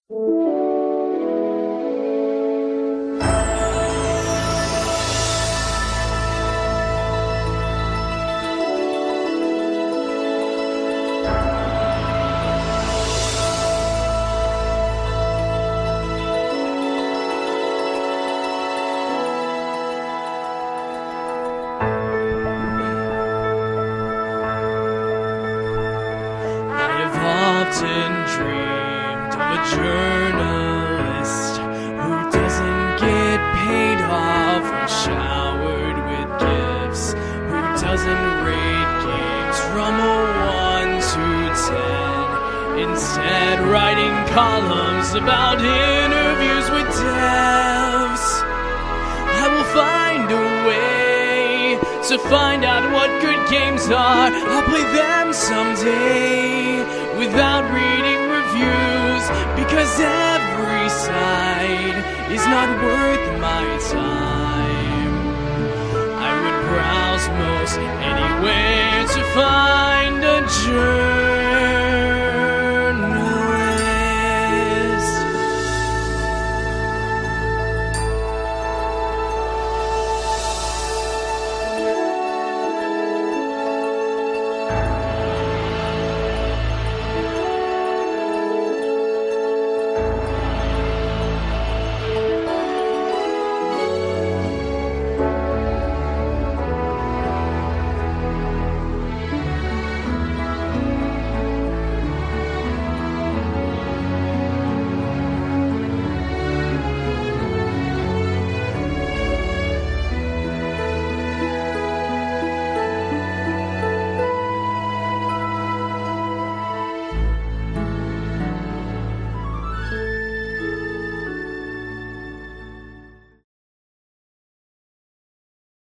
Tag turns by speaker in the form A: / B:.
A: Often dreamed of a journalist who doesn't get paid off or showered with gifts, who doesn't rate games from a 1 to 10, instead writing columns about interviews with devs. I will find a way to find out what good games are. I'll play them someday without reading reviews, because every side is not worth my time. I would browse most anywhere to find a journal